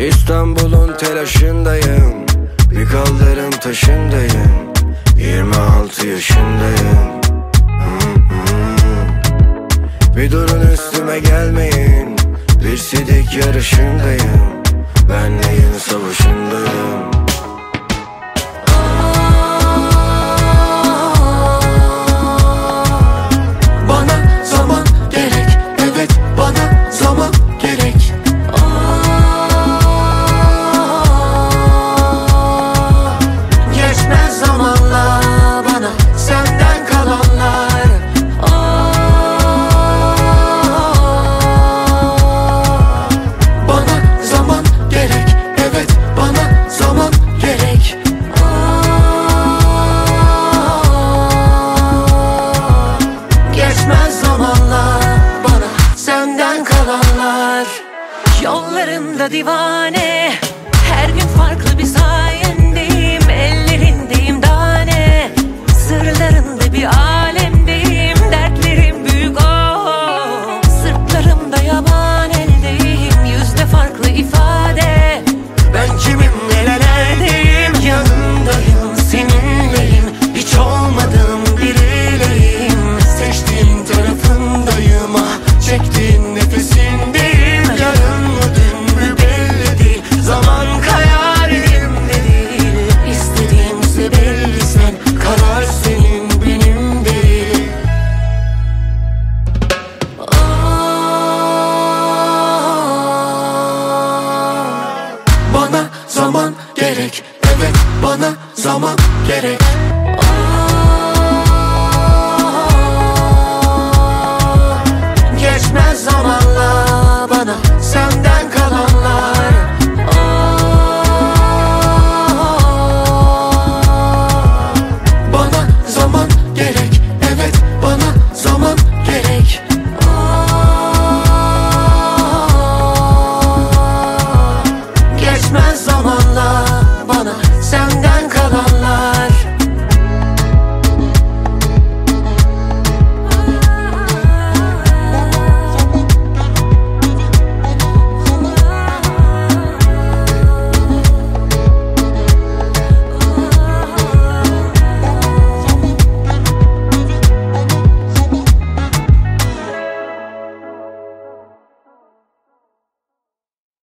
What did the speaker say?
İstanbul'un telaşındayım, bir kaldırım taşındayım, 26 yaşındayım. Bir durun üstüme gelmeyin, bir sidik yarışındayım, ben neyin savaşındayım. Bana zaman gerek, evet bana zaman gerek. Geçmez zamanla bana senden kalanlar. Bana zaman gerek, evet bana zaman gerek. Geçmez zamanla bana senden kalanlar. Yollarında divane, her gün farklı bir sayendeyim. Ellerindeyim tane, sırlarında bir alemdeyim. Dertlerim büyük sırtlarımda yaban eldeyim. Yüzde farklı ifade, Ben kimim nerelerdeyim, yanındayım seninleyim. Hiç olmadığım biriyleyim, seçtiğin tarafındayım. Ah, çektiğin nefesindeyim. Yarın mı dün mü belli değil, zaman kayar elimde değil. İstediğimse belli, sen karar senin benim değil. Bana zaman gerek, evet bana zaman gerek. Geçmez zamanla bana senden